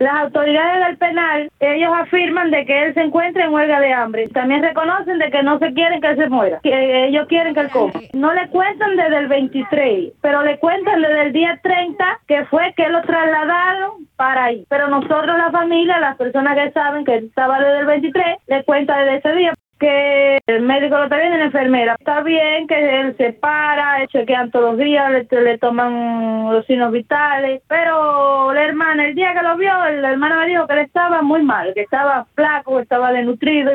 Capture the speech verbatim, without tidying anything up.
Las autoridades del penal, ellos afirman de que él se encuentra en huelga de hambre. También reconocen de que no se quieren que él se muera, que ellos quieren que él coma. No le cuentan desde el veintitrés, pero le cuentan desde el día treinta, que fue que lo trasladaron para ahí. Pero nosotros, la familia, las personas que saben que él estaba desde el veintitrés, le cuentan desde ese día que el médico lo está viendo y la enfermera. Está bien que él se para, chequean todos los días, le, le toman los signos vitales, pero la hermana, el día que lo vio, la hermana me dijo que él estaba muy mal, que estaba flaco, estaba desnutrido.